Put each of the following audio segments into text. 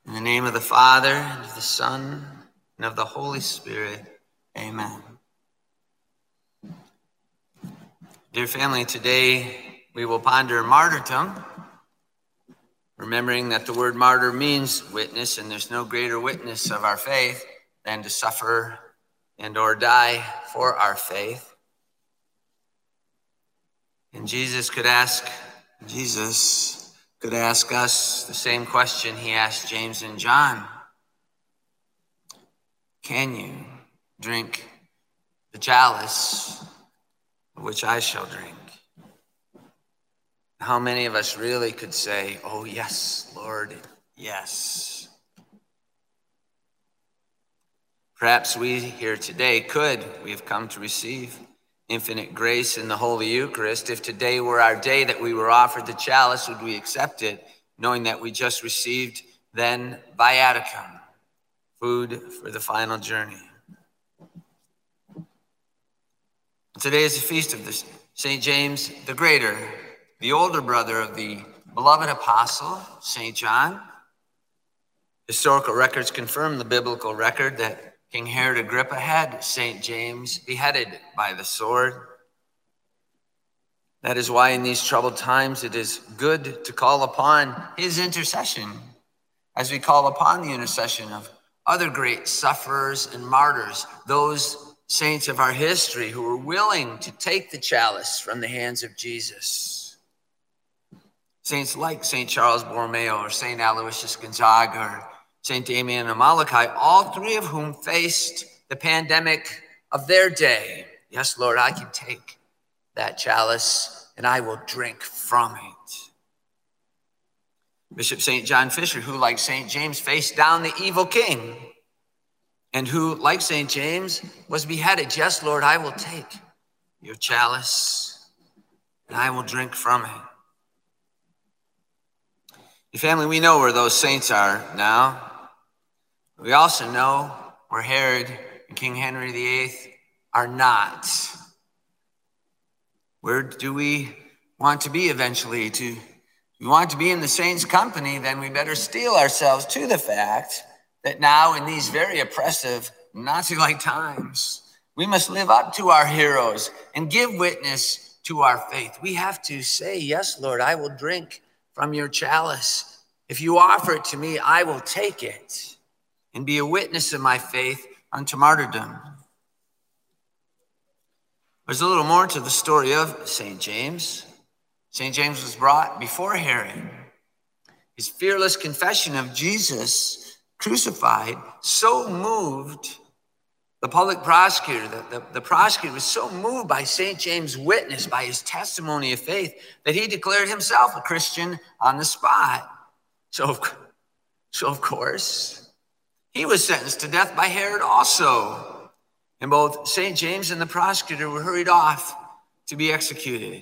In the name of the Father, and of the Son, and of the Holy Spirit, amen. Dear family, today we will ponder martyrdom, remembering that the word martyr means witness, and there's no greater witness of our faith than to suffer and or die for our faith. And Jesus could ask us the same question he asked James and John. Can you drink the chalice of which I shall drink? How many of us really could say, oh yes, Lord, yes. Perhaps we here today we have come to receive infinite grace in the Holy Eucharist. If today were our day that we were offered the chalice, would we accept it, knowing that we just received then viaticum, food for the final journey? Today is the feast of St. James the Greater, the older brother of the beloved apostle, St. John. Historical records confirm the biblical record that King Herod Agrippa had St. James beheaded by the sword. That is why in these troubled times it is good to call upon his intercession, as we call upon the intercession of other great sufferers and martyrs, those saints of our history who were willing to take the chalice from the hands of Jesus. Saints like St. Charles Borromeo or St. Aloysius Gonzaga or St. Damian of Malachi, all three of whom faced the pandemic of their day. Yes, Lord, I can take that chalice and I will drink from it. Bishop St. John Fisher, who like St. James faced down the evil king and who like St. James was beheaded. Yes, Lord, I will take your chalice and I will drink from it. Your family, we know where those saints are now. We also know where Herod and King Henry VIII are not. Where do we want to be eventually? If we want to be in the saints' company, then we better steel ourselves to the fact that now in these very oppressive Nazi-like times, we must live up to our heroes and give witness to our faith. We have to say, yes, Lord, I will drink from your chalice. If you offer it to me, I will take it and be a witness of my faith unto martyrdom. There's a little more to the story of St. James. St. James was brought before Herod. His fearless confession of Jesus crucified so moved the public prosecutor, the prosecutor was so moved by St. James' witness, by his testimony of faith, that he declared himself a Christian on the spot. So of course, he was sentenced to death by Herod also. And both St. James and the prosecutor were hurried off to be executed.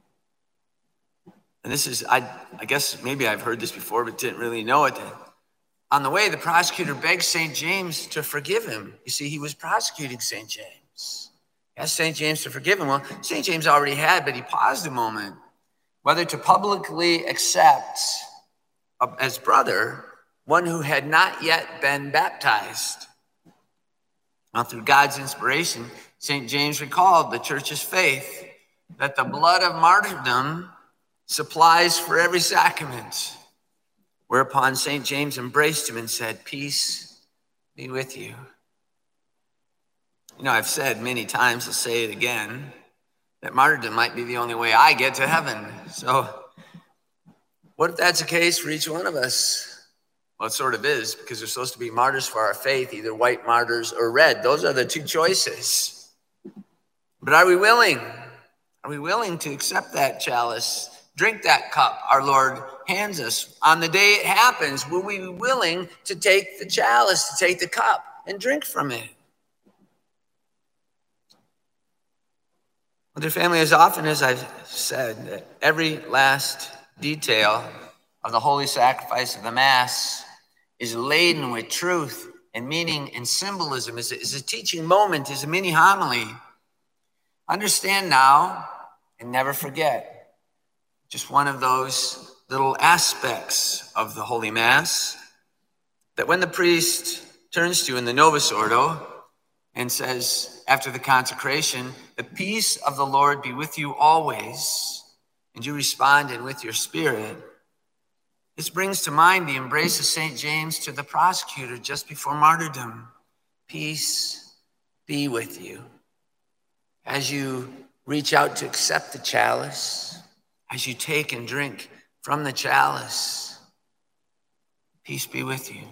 And this is, I guess maybe I've heard this before, but didn't really know it. On the way, the prosecutor begged St. James to forgive him. You see, he was prosecuting St. James. He asked St. James to forgive him. Well, St. James already had, but he paused a moment whether to publicly accept as brother one who had not yet been baptized. Now, through God's inspiration, St. James recalled the church's faith that the blood of martyrdom supplies for every sacrament. Whereupon St. James embraced him and said, "Peace be with you." You know, I've said many times, I'll say it again, that martyrdom might be the only way I get to heaven. So what if that's the case for each one of us? Well, it sort of is, because we're supposed to be martyrs for our faith, either white martyrs or red. Those are the two choices. But are we willing? Are we willing to accept that chalice, drink that cup our Lord hands us? On the day it happens, will we be willing to take the chalice, to take the cup and drink from it? Well, dear family, as often as I've said, that every last detail of the holy sacrifice of the Mass is laden with truth and meaning and symbolism, is a teaching moment, is a mini homily. Understand now and never forget. Just one of those little aspects of the Holy Mass that when the priest turns to you in the Novus Ordo and says, after the consecration, the peace of the Lord be with you always, and you respond in with your spirit, this brings to mind the embrace of St. James to the prosecutor just before martyrdom. Peace be with you. As you reach out to accept the chalice, as you take and drink from the chalice, peace be with you.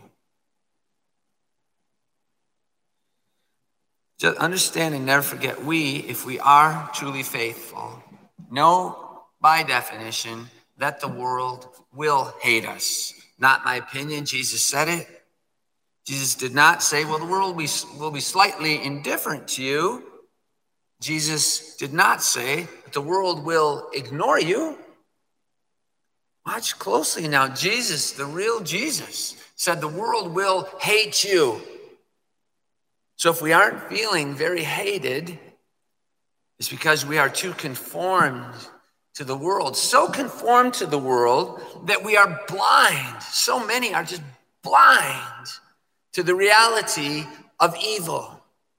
Just understand and never forget, if we are truly faithful, know by definition that the world will hate us. Not my opinion, Jesus said it. Jesus did not say, well, the world will be slightly indifferent to you. Jesus did not say that the world will ignore you. Watch closely now. Jesus, the real Jesus, said the world will hate you. So if we aren't feeling very hated, it's because we are too conformed to the world, so conformed to the world that we are blind. So many are just blind to the reality of evil.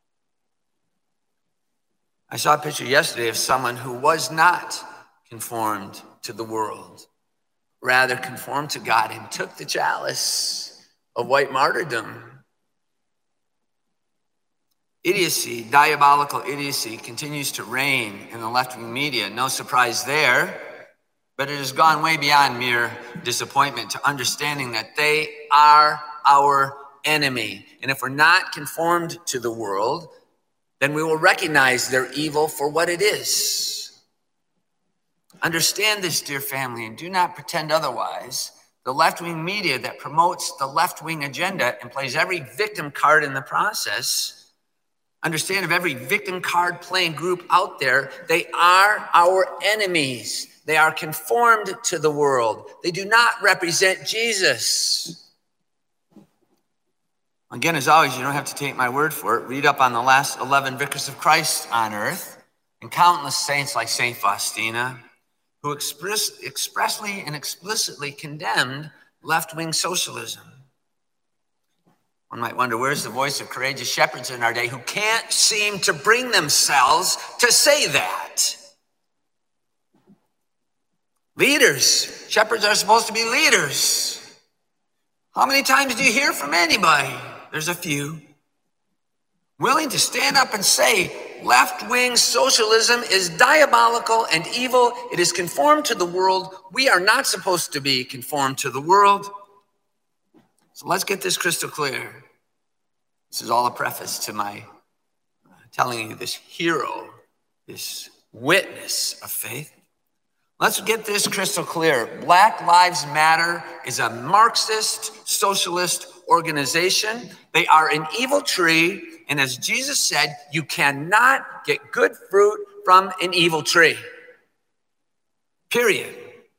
I saw a picture yesterday of someone who was not conformed to the world, rather conformed to God and took the chalice of white martyrdom. Idiocy, diabolical idiocy, continues to reign in the left-wing media. No surprise there, but it has gone way beyond mere disappointment to understanding that they are our enemy. And if we're not conformed to the world, then we will recognize their evil for what it is. Understand this, dear family, and do not pretend otherwise. The left-wing media that promotes the left-wing agenda and plays every victim card in the process, understand, of every victim card playing group out there, they are our enemies. They are conformed to the world. They do not represent Jesus. Again, as always, you don't have to take my word for it. Read up on the last 11 vicars of Christ on earth and countless saints like St. Faustina, who expressly and explicitly condemned left-wing socialism. One might wonder, where's the voice of courageous shepherds in our day who can't seem to bring themselves to say that? Leaders. Shepherds are supposed to be leaders. How many times do you hear from anybody? There's a few. Willing to stand up and say, left-wing socialism is diabolical and evil. It is conformed to the world. We are not supposed to be conformed to the world. So let's get this crystal clear. This is all a preface to my telling you this hero, this witness of faith. Let's get this crystal clear. Black Lives Matter is a Marxist socialist organization. They are an evil tree. And as Jesus said, you cannot get good fruit from an evil tree. Period.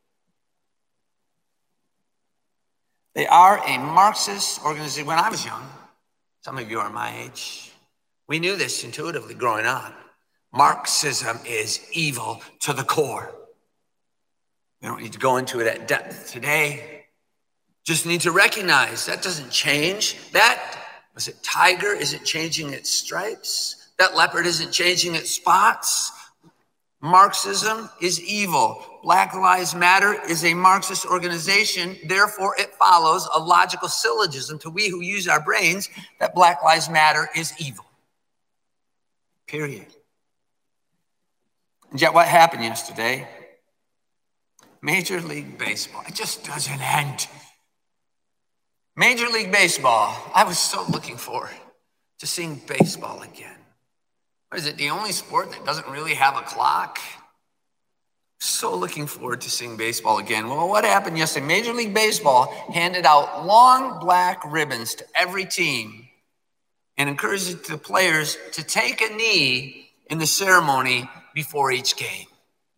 They are a Marxist organization. When I was young, some of you are my age, we knew this intuitively growing up. Marxism is evil to the core. We don't need to go into it at depth today. Just need to recognize that doesn't change. That, was it tiger, isn't changing its stripes. That leopard isn't changing its spots. Marxism is evil. Black Lives Matter is a Marxist organization. Therefore, it follows a logical syllogism to we who use our brains that Black Lives Matter is evil. Period. And yet what happened yesterday? Major League Baseball. It just doesn't end. Major League Baseball. I was so looking forward to seeing baseball again. What is it, the only sport that doesn't really have a clock? So looking forward to seeing baseball again. Well, what happened yesterday? Major League Baseball handed out long black ribbons to every team and encouraged the players to take a knee in the ceremony before each game.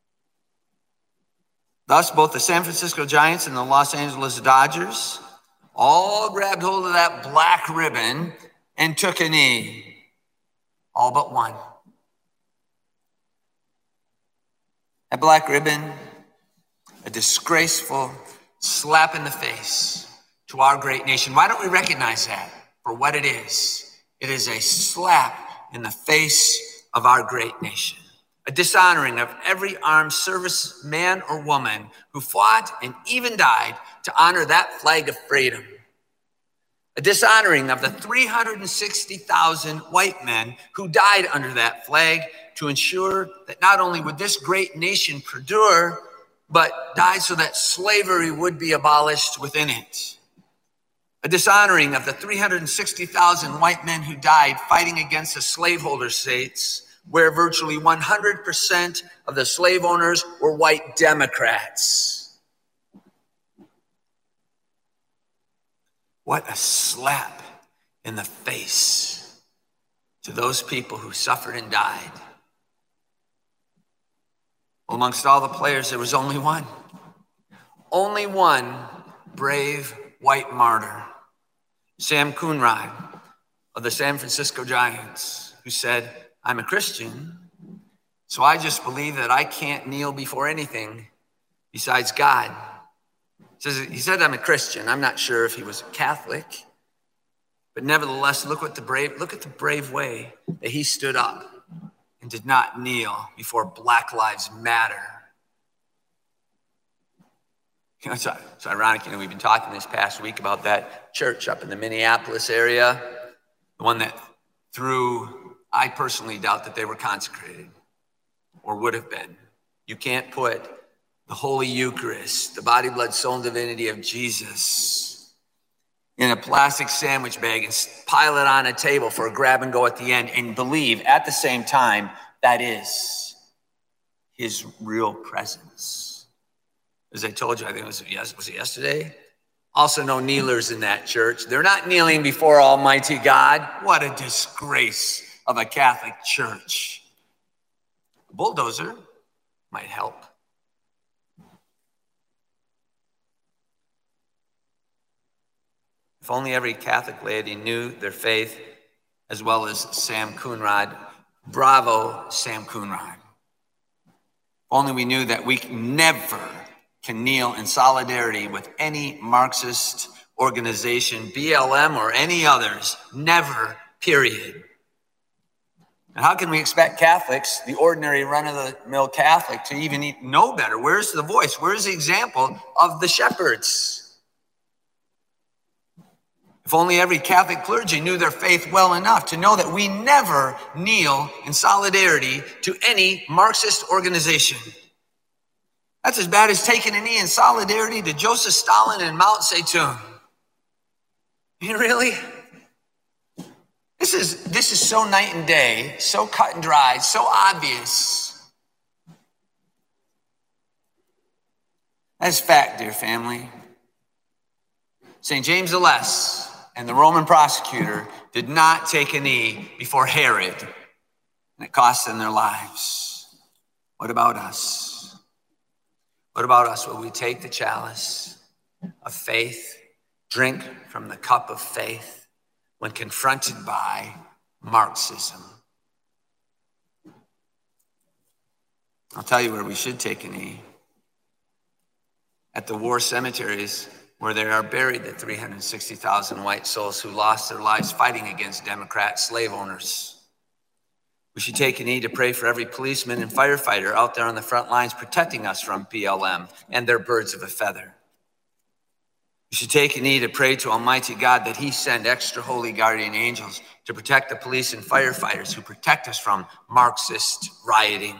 Thus, both the San Francisco Giants and the Los Angeles Dodgers all grabbed hold of that black ribbon and took a knee. All but one. That black ribbon, a disgraceful slap in the face to our great nation. Why don't we recognize that for what it is? It is a slap in the face of our great nation, a dishonoring of every armed service man or woman who fought and even died to honor that flag of freedom, a dishonoring of the 360,000 white men who died under that flag to ensure that not only would this great nation perdure, but died so that slavery would be abolished within it. A dishonoring of the 360,000 white men who died fighting against the slaveholder states, where virtually 100% of the slave owners were white Democrats. What a slap in the face to those people who suffered and died. Well, amongst all the players, there was only one brave white martyr, Sam Coonrod of the San Francisco Giants, who said, "I'm a Christian, so I just believe that I can't kneel before anything besides God." He said, "I'm a Christian." I'm not sure if he was a Catholic, but nevertheless, look at the brave way that he stood up and did not kneel before Black Lives Matter. You know, it's ironic, we've been talking this past week about that church up in the Minneapolis area, the one that I personally doubt that they were consecrated or would have been. You can't put the Holy Eucharist, the body, blood, soul, and divinity of Jesus in a plastic sandwich bag and pile it on a table for a grab and go at the end and believe at the same time that is his real presence. As I told you, I think was it yesterday? Also no kneelers in that church. They're not kneeling before Almighty God. What a disgrace of a Catholic church. A bulldozer might help. If only every Catholic laity knew their faith as well as Sam Coonrod. Bravo, Sam Coonrod. If only we knew that we never can kneel in solidarity with any Marxist organization, BLM or any others. Never, period. And how can we expect Catholics, the ordinary run-of-the-mill Catholic, to even know better? Where's the voice? Where's the example of the shepherds? If only every Catholic clergy knew their faith well enough to know that we never kneel in solidarity to any Marxist organization. That's as bad as taking a knee in solidarity to Joseph Stalin and Mao Zedong. Really? This is so night and day, so cut and dry, so obvious. That's fact, dear family. St. James the Less and the Roman prosecutor did not take a knee before Herod, and it cost them their lives. What about us? What about us? Will we take the chalice of faith, drink from the cup of faith when confronted by Marxism? I'll tell you where we should take a knee. At the war cemeteries where there are buried the 360,000 white souls who lost their lives fighting against Democrat slave owners. We should take a knee to pray for every policeman and firefighter out there on the front lines protecting us from BLM and their birds of a feather. We should take a knee to pray to Almighty God that he send extra holy guardian angels to protect the police and firefighters who protect us from Marxist rioting.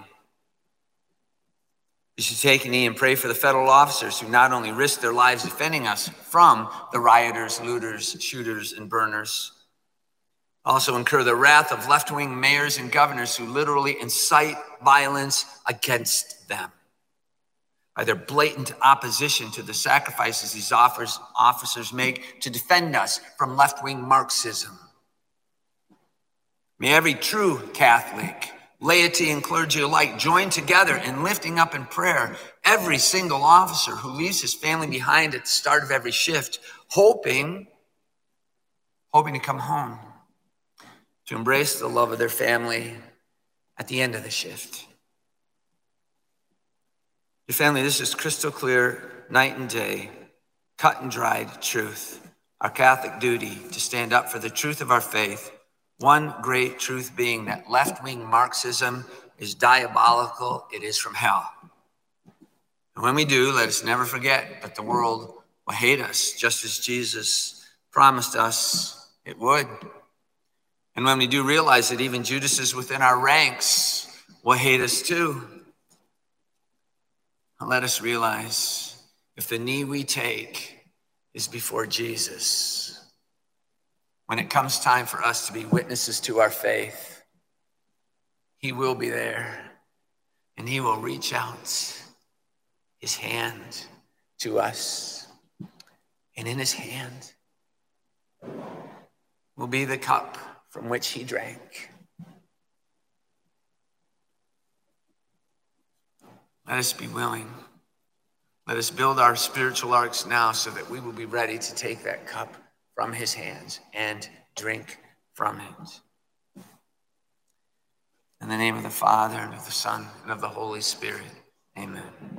We should take a knee and pray for the federal officers who not only risk their lives defending us from the rioters, looters, shooters, and burners, also incur the wrath of left-wing mayors and governors who literally incite violence against them by their blatant opposition to the sacrifices these officers make to defend us from left-wing Marxism. May every true Catholic, laity and clergy alike, join together in lifting up in prayer every single officer who leaves his family behind at the start of every shift, hoping to come home, to embrace the love of their family at the end of the shift. Your family, this is crystal clear night and day cut and dried truth, our Catholic duty to stand up for the truth of our faith, one great truth being that left-wing Marxism is diabolical, it is from hell. And when we do, let us never forget that the world will hate us, just as Jesus promised us it would. And when we do realize that even Judases within our ranks will hate us too, let us realize if the knee we take is before Jesus, when it comes time for us to be witnesses to our faith, he will be there and he will reach out his hand to us. And in his hand will be the cup from which he drank. Let us be willing. Let us build our spiritual arks now so that we will be ready to take that cup from his hands and drink from it. In the name of the Father, and of the Son, and of the Holy Spirit, amen.